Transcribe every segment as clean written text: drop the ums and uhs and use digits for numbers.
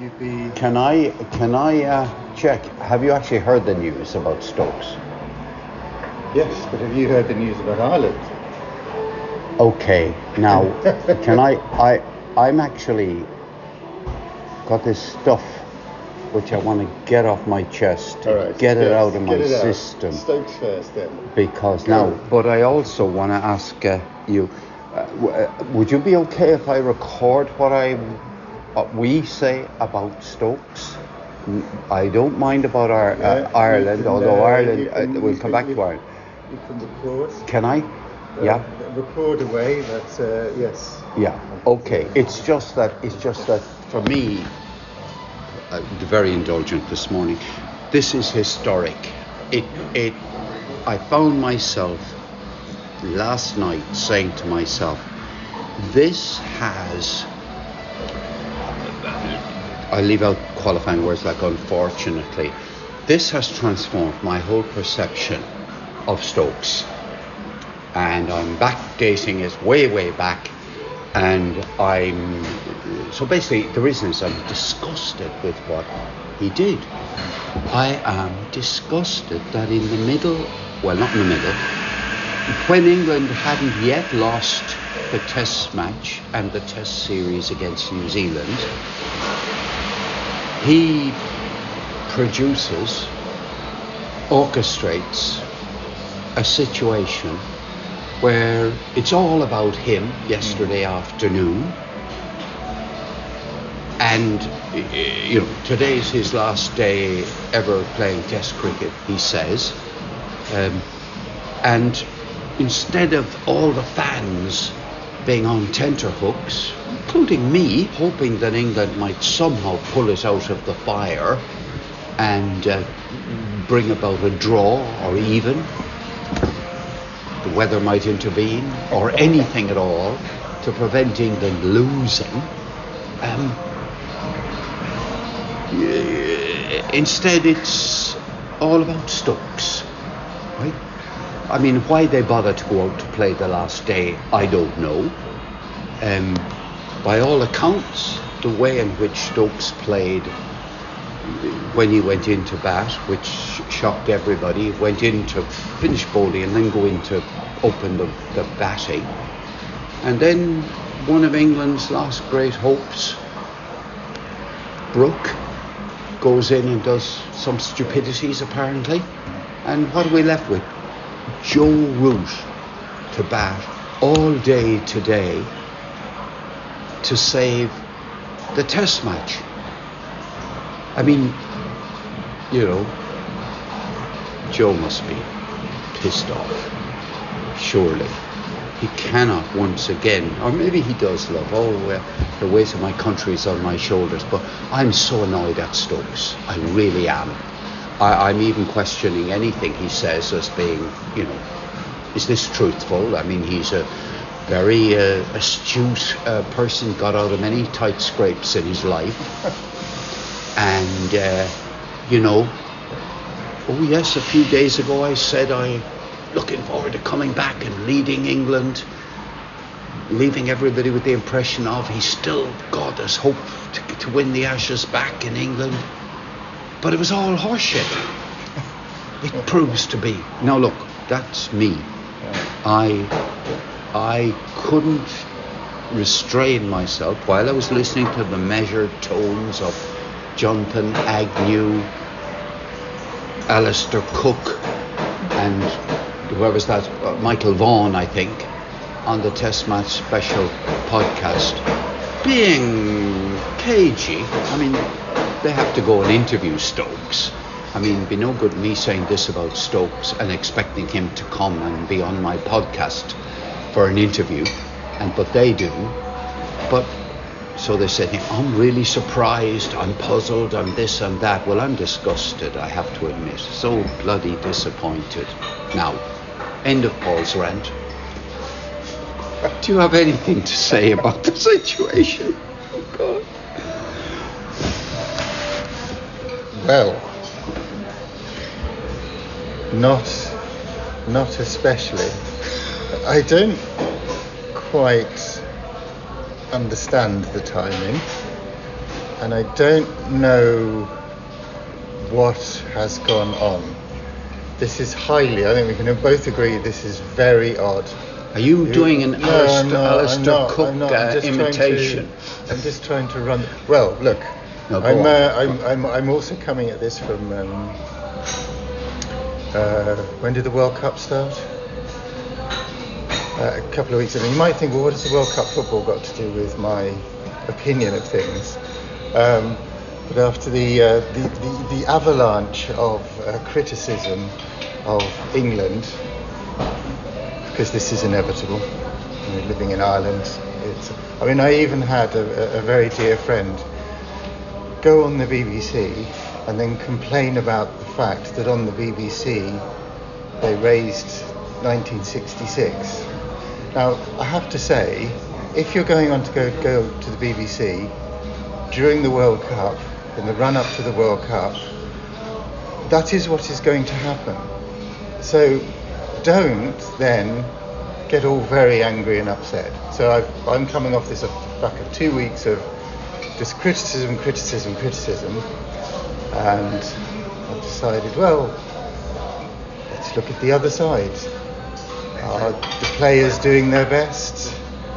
you'd be... Can I check? Have you actually heard the news about Stokes? Yes, but have you heard the news about Ireland? Okay, now can I'm actually got this stuff which I want to get off my chest, get it out of my system. Stokes first, then. Because but I also want to ask you, would you be okay if I record what we say about Stokes? I don't mind about Ireland, although Ireland, we'll come back to Ireland. You can record. Can I? Yeah. Record away, but yes. Yeah. Okay. It's just that for me, very indulgent this morning. This is historic. I found myself last night saying to myself, this has. I leave out qualifying words like unfortunately. This has transformed my whole perception of Stokes. And I'm backdating it way back, and so basically the reason is I'm disgusted with what he did. I am disgusted that in the middle, well, not in the middle, when England hadn't yet lost the test match and the test series against New Zealand, he orchestrates a situation where it's all about him yesterday afternoon, and today's his last day ever playing Test cricket, he says, and instead of all the fans being on tenterhooks, including me, hoping that England might somehow pull it out of the fire and bring about a draw or even. The weather might intervene, or anything at all, to prevent England losing. Instead, it's all about Stokes, right? I mean, why they bother to go out to play the last day, I don't know. By all accounts, the way in which Stokes played when he went into bat, which shocked everybody, went in to finish bowling and then go in to open the batting. And then one of England's last great hopes, Brooke, goes in and does some stupidities apparently. And what are we left with? Joe Root to bat all day today to save the test match. I mean, Joe must be pissed off, surely. He cannot once again, or maybe he does love, the weight of my country is on my shoulders, but I'm so annoyed at Stokes. I really am. I'm even questioning anything he says as being, is this truthful? I mean, he's a very astute person, got out of many tight scrapes in his life. And, oh yes, a few days ago I said I'm looking forward to coming back and leading England, leaving everybody with the impression of he's still got us hope to win the Ashes back in England. But it was all horseshit. It proves to be. Now look, that's me. I couldn't restrain myself while I was listening to the measured tones of Jonathan Agnew, Alistair Cook, and whoever's that, Michael Vaughan, I think, on the Test Match Special podcast, being cagey. I mean, they have to go and interview Stokes. I mean, it'd be no good me saying this about Stokes and expecting him to come and be on my podcast for an interview, but they do. But so they said, I'm really surprised, I'm puzzled, I'm this and that. Well, I'm disgusted, I have to admit. So bloody disappointed. Now, end of Paul's rant. Do you have anything to say about the situation? Oh, God. Well, not especially. I don't quite understand the timing. and I don't know what has gone on. This is I think we can both agree this is very odd. Are you doing an Alistair Cook imitation? I'm just trying to run. Well, look, No, I'm also coming at this from when did the World Cup start? A couple of weeks ago. You might think, well, what has the World Cup football got to do with my opinion of things? But after the avalanche of criticism of England, because this is inevitable, living in Ireland. I even had a very dear friend go on the BBC and then complain about the fact that on the BBC they raised 1966. Now, I have to say, if you're going on to go to the BBC during the World Cup, in the run-up to the World Cup, that is what is going to happen. So don't then get all very angry and upset. So I'm coming off this back of 2 weeks of just criticism, and I've decided, well, let's look at the other side. Are the players doing their best?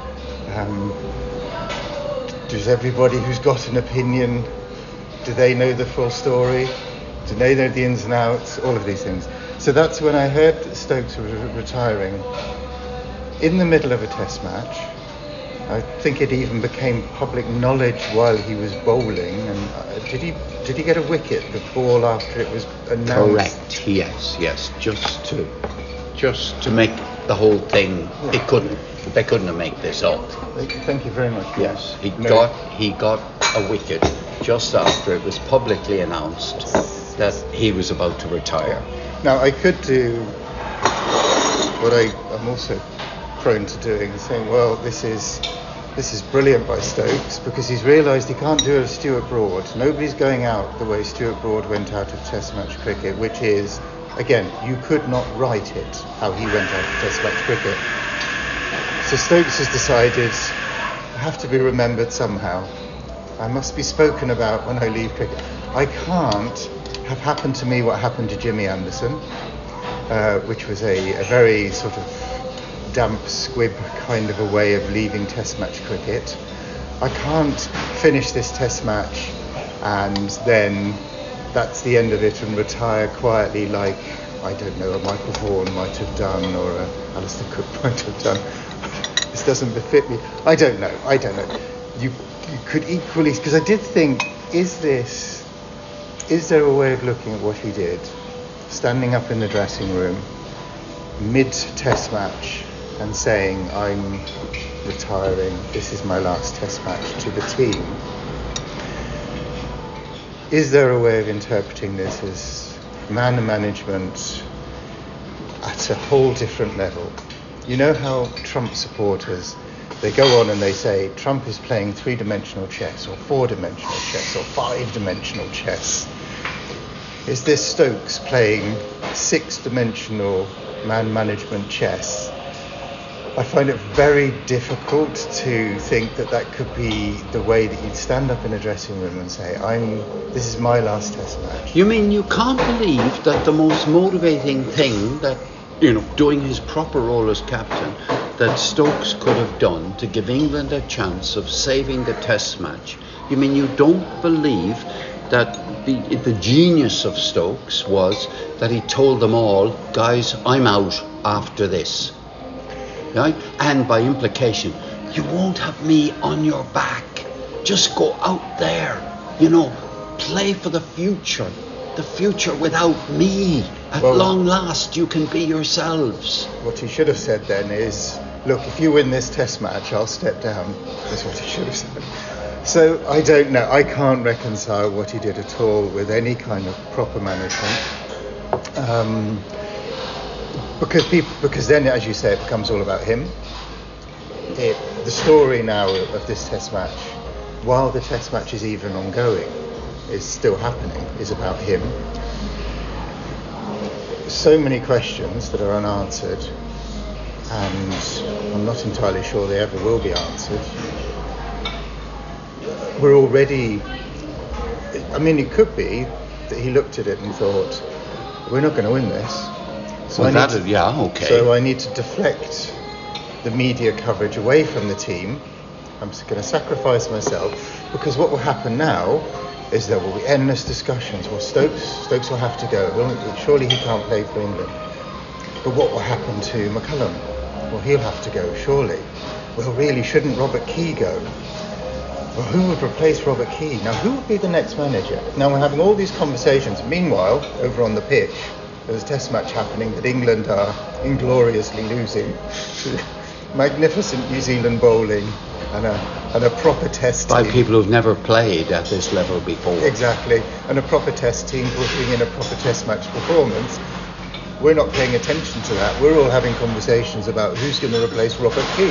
Does everybody who's got an opinion, do they know the full story? Do they know the ins and outs? All of these things. So that's when I heard that Stokes was retiring in the middle of a test match. I think it even became public knowledge while he was bowling. And did he get a wicket, the ball, after it was announced? Correct. Yes. Just to make the whole thing. Yeah. They couldn't have made this up. Thank you very much. Yes, he got a wicket just after it was publicly announced that he was about to retire. Now, I could do what I'm also prone to doing, saying, well, this is brilliant by Stokes, because he's realised he can't do a Stuart Broad. Nobody's going out the way Stuart Broad went out of Test match cricket, which is, again, you could not write it how he went out of Test match cricket. So Stokes has decided, I have to be remembered somehow. I must be spoken about when I leave cricket. I can't have happened to me what happened to Jimmy Anderson, which was a very sort of damp squib kind of a way of leaving Test match cricket. I can't finish this Test match and then that's the end of it and retire quietly like, I don't know, a Michael Vaughan might have done or a Alistair Cook might have done. This doesn't befit me. I don't know. You could equally, because I did think, is there a way of looking at what he did, standing up in the dressing room mid-test match and saying, I'm retiring, this is my last test match, to the team? Is there a way of interpreting this as man management at a whole different level? You know how Trump supporters, they go on and they say Trump is playing 3-dimensional chess or 4-dimensional chess or 5-dimensional chess. Is this Stokes playing 6-dimensional man management chess? I find it very difficult to think that could be the way that you'd stand up in a dressing room and say, this is my last test match. You mean you can't believe that the most motivating thing that, doing his proper role as captain, that Stokes could have done to give England a chance of saving the test match? You mean you don't believe that the genius of Stokes was that he told them all, guys, I'm out after this? Right? And by implication, you won't have me on your back. Just go out there, play for the future without me. At long last, you can be yourselves. What he should have said then is, look, if you win this test match, I'll step down. That's what he should have said. So I don't know. I can't reconcile what he did at all with any kind of proper management. Because then, as you say, it becomes all about him. The story now of this test match, while the test match is even ongoing, is still happening, is about him. So many questions that are unanswered, and I'm not entirely sure they ever will be answered. We're already I mean, it could be that he looked at it and thought, we're not going to win this. So So I need to deflect the media coverage away from the team. I'm just going to sacrifice myself, because what will happen now is there will be endless discussions. Well, Stokes will have to go. Well, surely he can't play for England. But what will happen to McCullum? Well, he'll have to go, surely. Well, really, shouldn't Robert Key go? Well, who would replace Robert Key? Now, who would be the next manager? Now, we're having all these conversations. Meanwhile, over on the pitch, there's a test match happening that England are ingloriously losing to magnificent New Zealand bowling and a proper test by team. People who've never played at this level before. Exactly. And a proper test team putting in a proper test match performance. We're not paying attention to that. We're all having conversations about who's going to replace Robert Key.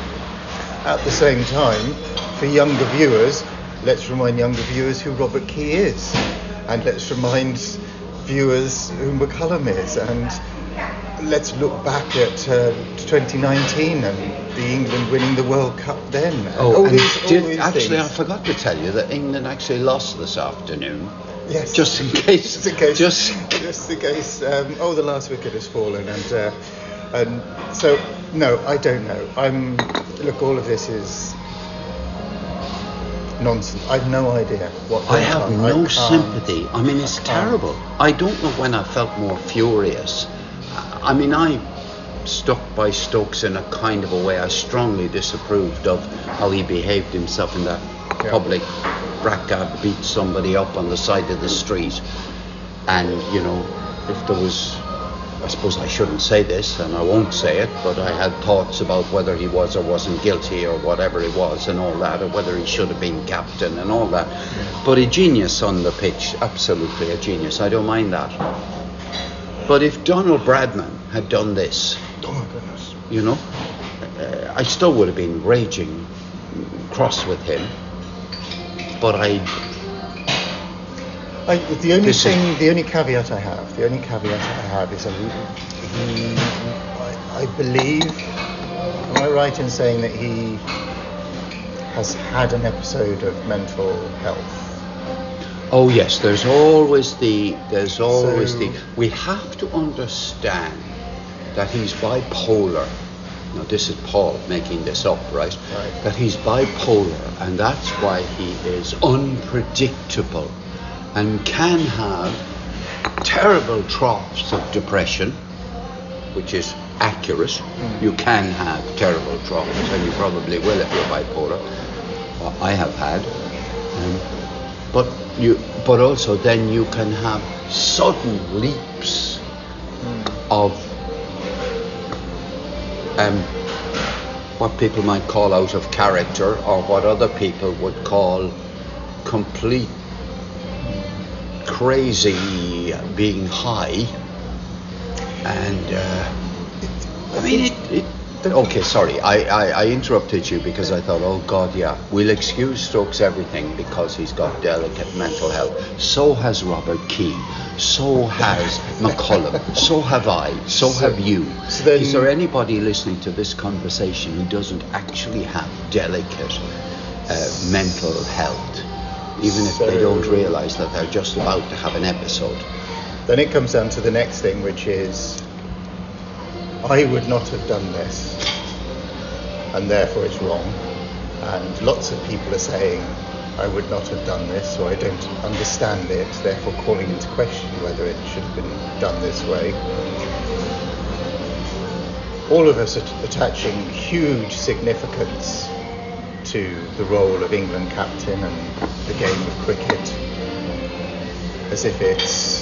At the same time, for younger viewers, let's remind younger viewers who Robert Key is. And let's remind viewers who McCullum is. And let's look back at 2019 and the England winning the World Cup then. Actually, I forgot to tell you that England actually lost this afternoon. Yes. Just in case. Just in case. Just in case. The last wicket has fallen, and so no, I don't know. Look, all of this is nonsense. I've no idea what. I have no sympathy. I mean, it's terrible. I don't know when I felt more furious. I mean, I stuck by Stokes in a kind of a way I strongly disapproved of how he behaved himself in that public Brackgab, beat somebody up on the side of the street. And, you know, if there was, I suppose I shouldn't say this and I won't say it, but I had thoughts about whether he was or wasn't guilty or whatever he was and all that, or whether he should have been captain and all that. But a genius on the pitch, absolutely a genius, I don't mind that. But if Donald Bradman had done this, oh my goodness, you know, I still would have been raging cross with him. But the only caveat I have is I believe, am I right in saying that he has had an episode of mental health? Oh yes, there's always the we have to understand that he's bipolar. Now this is Paul making this up, right? That he's bipolar, and that's why he is unpredictable and can have terrible troughs of depression, which is accurate. You can have terrible troughs, and you probably will if you're bipolar. Well, I have had. But also then you can have sudden leaps of what people might call out of character, or what other people would call complete crazy being high. And I mean it okay, sorry, I interrupted you because I thought, oh God, yeah, we'll excuse Stokes everything because he's got delicate mental health. So has Robert Key, so has McCullum, so have I, so have you. Is there anybody listening to this conversation who doesn't actually have delicate mental health, even if they don't realise that they're just about to have an episode? Then it comes down to the next thing, which is, I would not have done this, and therefore it's wrong. And lots of people are saying, I would not have done this, or I don't understand it, therefore calling into question whether it should have been done this way. All of us are attaching huge significance to the role of England captain and the game of cricket, as if it's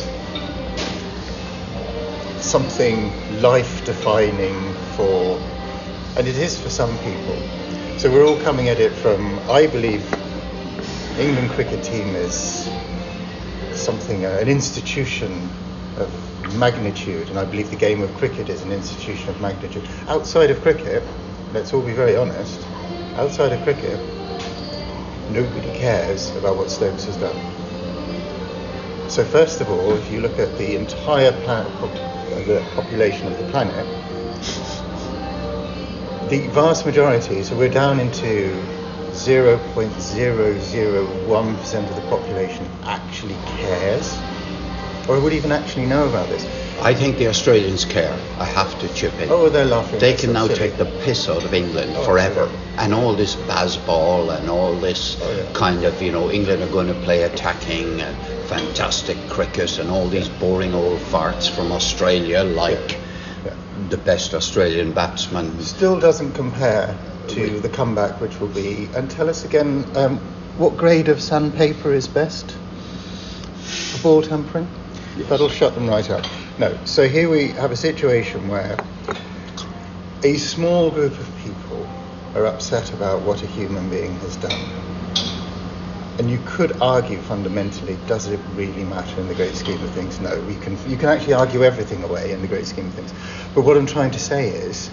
something life-defining and it is for some people. So we're all coming at it from, I believe England cricket team is something, an institution of magnitude, and I believe the game of cricket is an institution of magnitude. Outside of cricket, let's all be very honest, outside of cricket, nobody cares about what Stokes has done. So first of all, if you look at the entire the population of the planet, the vast majority, so we're down into 0.001% of the population actually cares, or would even actually know about this. I think the Australians care. I have to chip in. Oh, they're laughing. They That's can so now silly. take the piss out of England forever. Yeah. And all this baseball and all this kind of, England are going to play attacking and fantastic cricket and all these boring old farts from Australia, like the best Australian batsman. Still doesn't compare to the comeback, which will be. And tell us again, what grade of sandpaper is best for ball tampering? Yes. That'll shut them right up. No. So here we have a situation where a small group of people are upset about what a human being has done. And you could argue fundamentally, does it really matter in the great scheme of things? No. You can actually argue everything away in the great scheme of things. But what I'm trying to say is,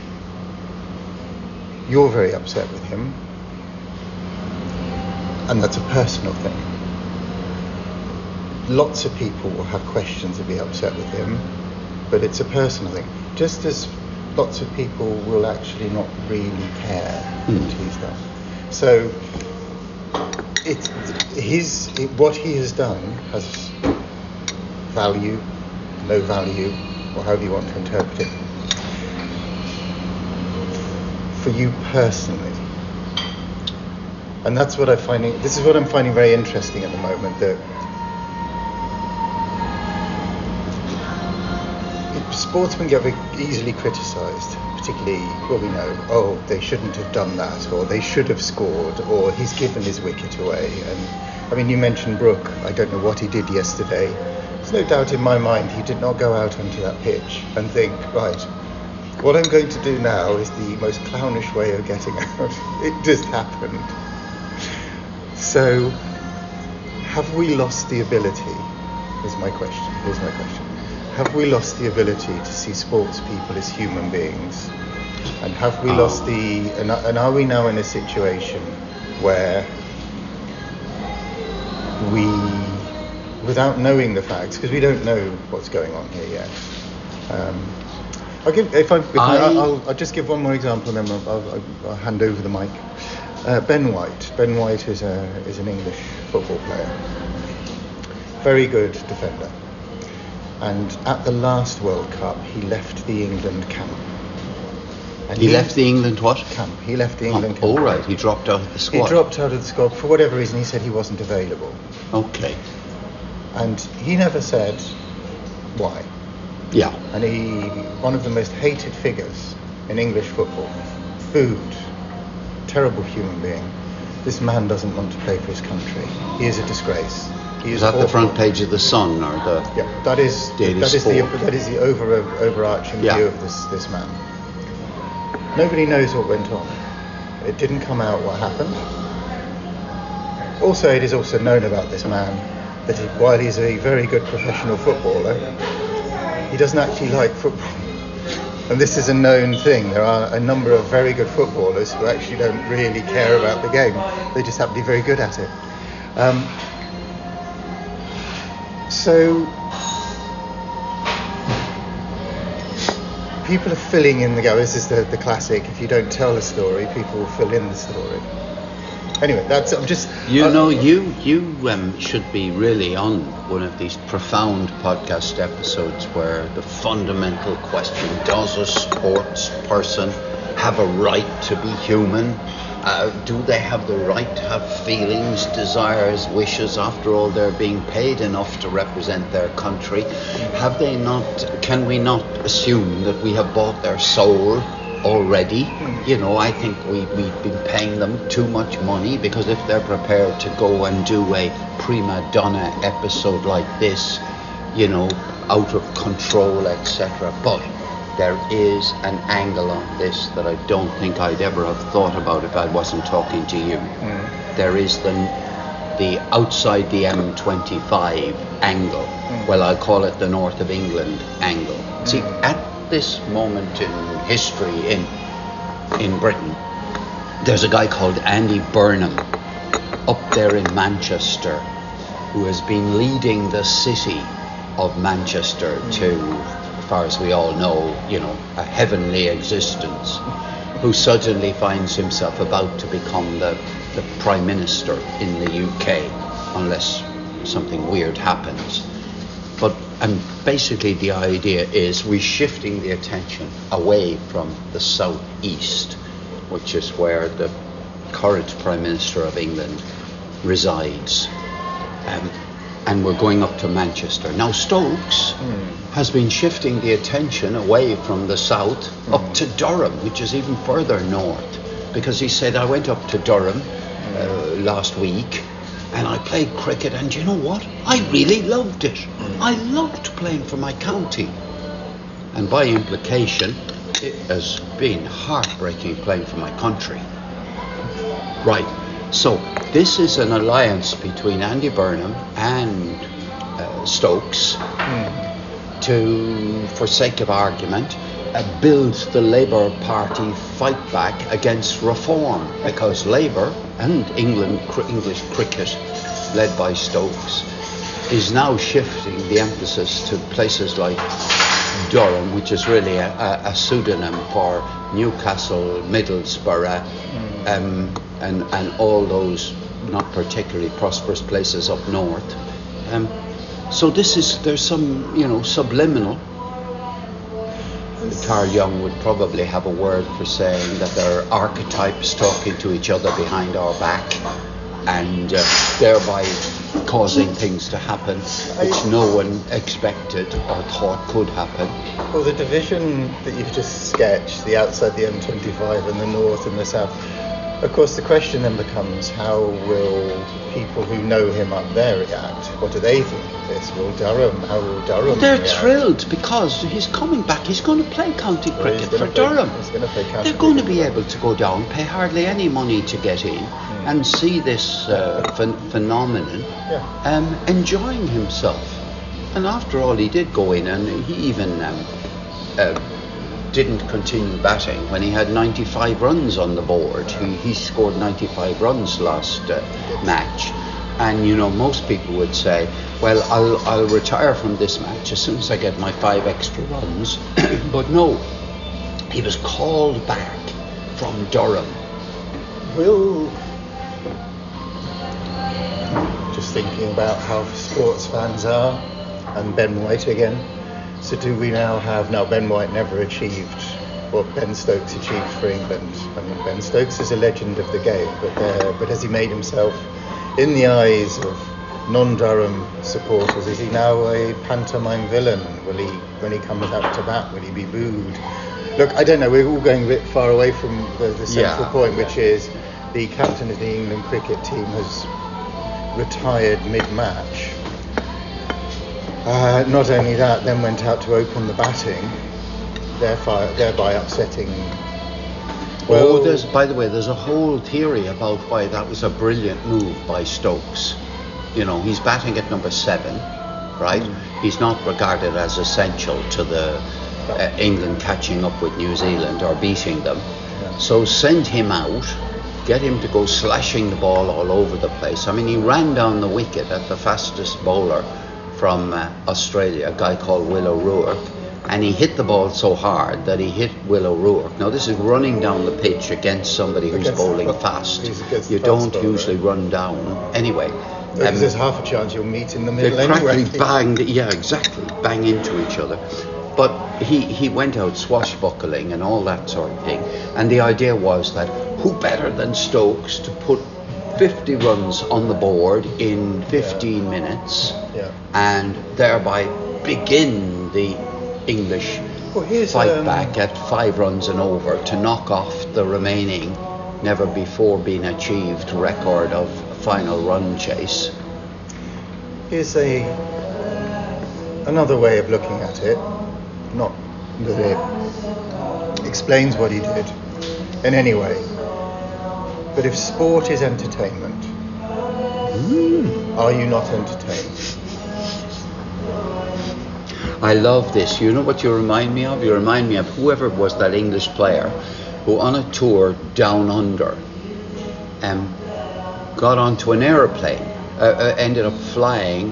you're very upset with him, and that's a personal thing. Lots of people will have questions and be upset with him, but it's a personal thing. Just as lots of people will actually not really care what he's done. So what he has done has value, no value, or however you want to interpret it. For you personally, and that's what I'm finding. This is what I'm finding very interesting at the moment. That sportsmen get very easily criticised, particularly, well, we know, they shouldn't have done that, or they should have scored, or he's given his wicket away. And I mean, you mentioned Brooke. I don't know what he did yesterday. There's no doubt in my mind he did not go out onto that pitch and think, right, what I'm going to do now is the most clownish way of getting out. It just happened. So, have we lost the ability? Here's my question. Have we lost the ability to see sports people as human beings? And have we lost and are we now in a situation where we, without knowing the facts, because we don't know what's going on here yet. I'll just give one more example, and then I'll hand over the mic. Ben White. Ben White is an English football player. Very good defender. And at the last World Cup, he left the England camp. And he left the England what? Camp. He left the England camp. All right, he dropped out of the squad. He dropped out of the squad for whatever reason. He said he wasn't available. Okay. And he never said why. Yeah. And one of the most hated figures in English football, booed, terrible human being. This man doesn't want to play for his country. He is a disgrace. Is that the front page of the Sun or the? Yeah, that is the overarching view of this man. Nobody knows what went on. It didn't come out what happened. Also, it is also known about this man that while he's a very good professional footballer, he doesn't actually like football. And this is a known thing. There are a number of very good footballers who actually don't really care about the game. They just happen to be very good at it. So people are filling in the gap. This is the classic. If you don't tell the story, people will fill in the story. Anyway, I'm just. You should be really on one of these profound podcast episodes where the fundamental question: does a sports person have a right to be human? Do they have the right to have feelings, desires, wishes? After all, they're being paid enough to represent their country. Have they not? Can we not assume that we have bought their soul already? I think we've been paying them too much money, because if they're prepared to go and do a prima donna episode like this, out of control, etc. But there is an angle on this that I don't think I'd ever have thought about if I wasn't talking to you. There is the outside the M25 angle. Well, I'll call it the North of England angle. See, at this moment in history in Britain, there's a guy called Andy Burnham up there in Manchester who has been leading the city of Manchester to, as far as we all know, a heavenly existence. who suddenly finds himself about to become the Prime Minister in the UK, unless something weird happens. But basically the idea is we're shifting the attention away from the southeast, which is where the current Prime Minister of England resides. And we're going up to Manchester. Now Stokes has been shifting the attention away from the south up to Durham, which is even further north, because he said, I went up to Durham last week and I played cricket, and you know what? I really loved it. I loved playing for my county. And by implication, it has been heartbreaking playing for my country. Right. So this is an alliance between Andy Burnham and Stokes to, for sake of argument, build the Labour Party fight back against reform, because Labour and English cricket, led by Stokes, is now shifting the emphasis to places like Durham, which is really a pseudonym for Newcastle, Middlesbrough, and all those not particularly prosperous places up north. So there's some, subliminal. Carl Jung would probably have a word for saying that there are archetypes talking to each other behind our back, and thereby causing things to happen which no one expected or thought could happen. Well, the division that you've just sketched, the outside the M25 and the north and the south, of course the question then becomes, how will people who know him up there react? What do they think of this? How will Durham Well, they're react? thrilled because he's coming back. He's going to play county cricket for Durham. He's going to play county They're going to cricket. be able to go down, pay hardly any money to get in, and see this phenomenon enjoying himself. And after all, he did go in, and he even didn't continue batting when he had 95 runs on the board. He scored 95 runs last match. And most people would say, well, I'll retire from this match as soon as I get my 5 extra runs. But no, he was called back from Durham. Just thinking about how sports fans are, and Ben White again. So do we now have, Ben White never achieved what Ben Stokes achieved for England. I mean, Ben Stokes is a legend of the game, but has he made himself, in the eyes of non-Durham supporters, is he now a pantomime villain? When he comes out to bat, will he be booed? Look, I don't know, we're all going a bit far away from the central point, which is the captain of the England cricket team has retired mid-match. Not only that, then went out to open the batting, thereby upsetting. By the way, there's a whole theory about why that was a brilliant move by Stokes. He's batting at number 7, right? He's not regarded as essential to the England catching up with New Zealand or beating them. So send him out, get him to go slashing the ball all over the place. I mean, he ran down the wicket at the fastest bowler from Australia, a guy called Will O'Rourke, and he hit the ball so hard that he hit Will O'Rourke. Now this is running down the pitch against somebody who's bowling fast. You don't usually run down. Anyway. Because there's half a chance you'll meet in the middle they anyway. They bang into each other. But he went out swashbuckling and all that sort of thing. And the idea was that who better than Stokes to put 50 runs on the board in 15 minutes and thereby begin the English fight back at 5 runs and over to knock off the remaining never before been achieved record of final run chase. Here's another way of looking at it, not that it explains what he did in any way, but if sport is entertainment, are you not entertained? I love this. You know what you remind me of? You remind me of whoever was that English player who on a tour down under got onto an aeroplane, ended up flying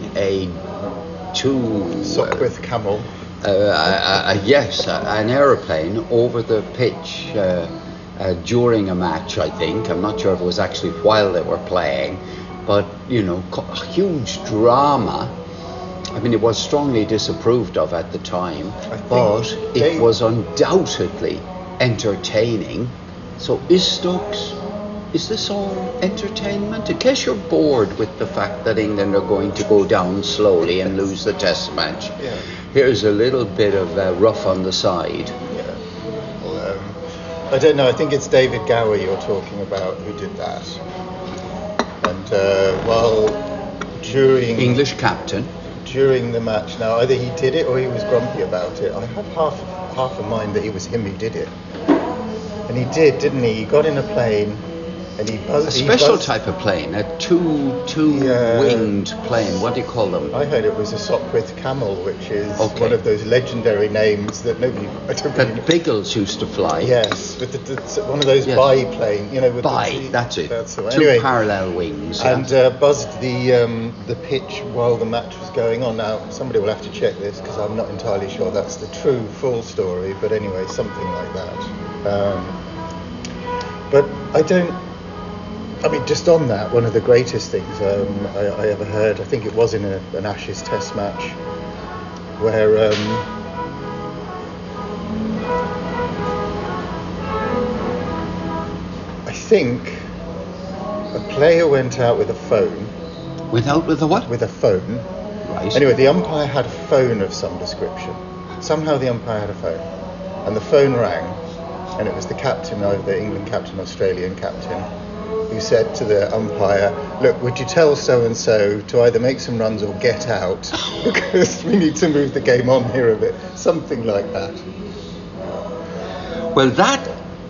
Sopwith Camel. An aeroplane over the pitch during a match, I think. I'm not sure if it was actually while they were playing, but, huge drama. I mean, it was strongly disapproved of at the time, but it was undoubtedly entertaining. So is this all entertainment? In case you're bored with the fact that England are going to go down slowly and lose the test match, here's a little bit of rough on the side. Yeah. Well, I don't know, I think it's David Gower you're talking about who did that. And during... English captain. During the match, now either he did it or he was grumpy about it. I have half a mind that it was him who did it. And he did, didn't he? He got in a plane and he buzzed. A special type of plane, a two-winged plane. What do you call them? I heard it was a Sopwith Camel, which is one of those legendary names that nobody. That Biggles used to fly. Yes, with one of those biplane. With that's it. That's the one. Two Anyway, parallel wings. And buzzed the pitch while the match was going on. Now somebody will have to check this because I'm not entirely sure that's the true full story. But anyway, something like that. But I don't. I mean, just on that, one of the greatest things I ever heard, I think it was in an Ashes Test match, where I think a player went out with a phone. With a what? With a phone. Right. Anyway, the umpire had a phone of some description. Somehow the umpire had a phone. And the phone rang, and it was the captain, the England captain, Australian captain, who said to the umpire, look, would you tell so-and-so to either make some runs or get out, because we need to move the game on here a bit. Something like that. Well, that,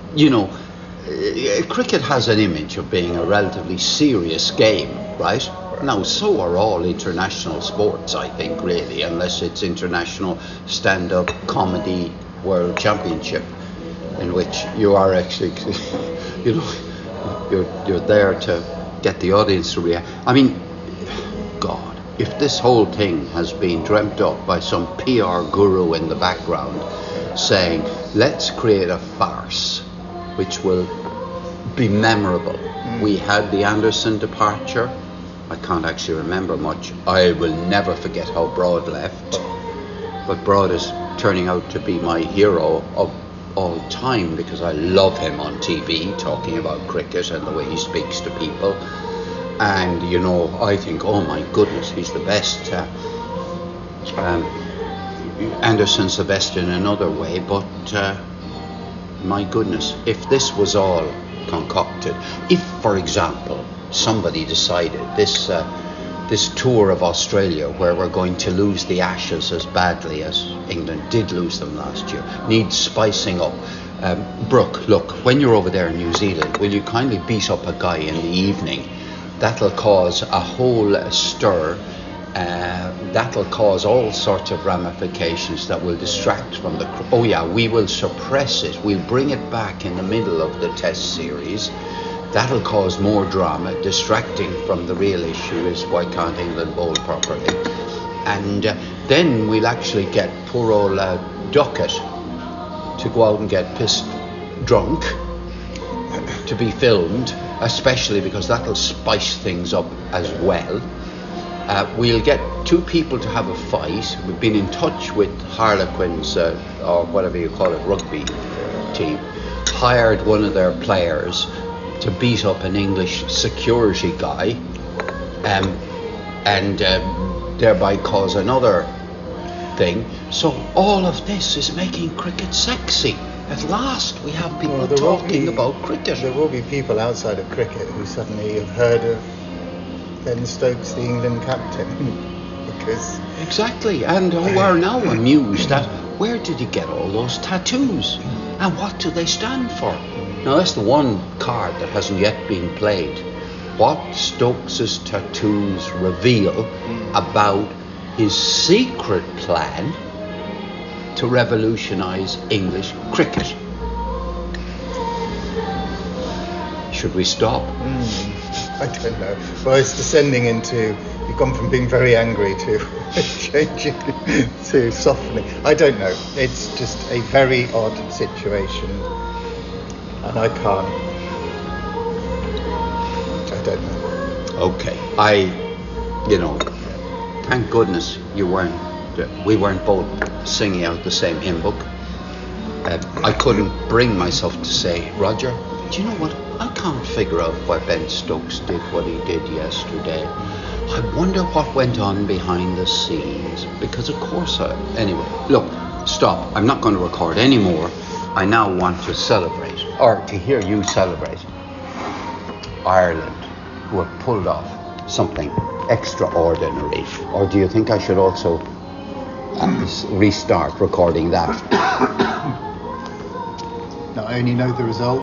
cricket has an image of being a relatively serious game, right? Now, so are all international sports, I think, really, unless it's international stand-up comedy world championship, in which you are actually, you're there to get the audience to react. I mean, God, if this whole thing has been dreamt up by some PR guru in the background saying, let's create a farce which will be memorable. We had the Anderson departure. I can't actually remember much. I will never forget how Broad left. But Broad is turning out to be my hero of all time, because I love him on TV talking about cricket and the way he speaks to people. And I think, oh my goodness, he's the best. Anderson's the best in another way, but my goodness, if this was all concocted, if, for example, somebody decided this tour of Australia, where we're going to lose the Ashes as badly as England did lose them last year, needs spicing up. Brooke, look, when you're over there in New Zealand, will you kindly beat up a guy in the evening? That'll cause a whole stir. That'll cause all sorts of ramifications that will distract from the... Oh yeah, we will suppress it. We'll bring it back in the middle of the test series. That'll cause more drama, distracting from the real issue is why can't England bowl properly. And then we'll actually get poor old Duckett to go out and get pissed drunk to be filmed, especially because that'll spice things up as well. We'll get two people to have a fight. We've been in touch with Harlequins, or whatever you call it, rugby team, hired one of their players to beat up an English security guy, and thereby cause another thing. So all of this is making cricket sexy. At last we have people talking about cricket. There will be people outside of cricket who suddenly have heard of Ben Stokes, the England captain, because... Exactly, and who are now amused at where did he get all those tattoos and what do they stand for? Now that's the one card that hasn't yet been played. What Stokes' tattoos reveal about his secret plan to revolutionise English cricket. Should we stop? I don't know. Well, it's descending into... You've gone from being very angry to changing to softening. I don't know. It's just a very odd situation. and I can't. I don't know. Okay, thank goodness we weren't both singing out the same hymn book. I couldn't bring myself to say, Roger, do you know what? I can't figure out why Ben Stokes did what he did yesterday. I wonder what went on behind the scenes. Because of course anyway, look, stop. I'm not going to record anymore. I now want to celebrate, or to hear you celebrate, Ireland, who have pulled off something extraordinary. Or do you think I should also restart recording that? No, I only know the result.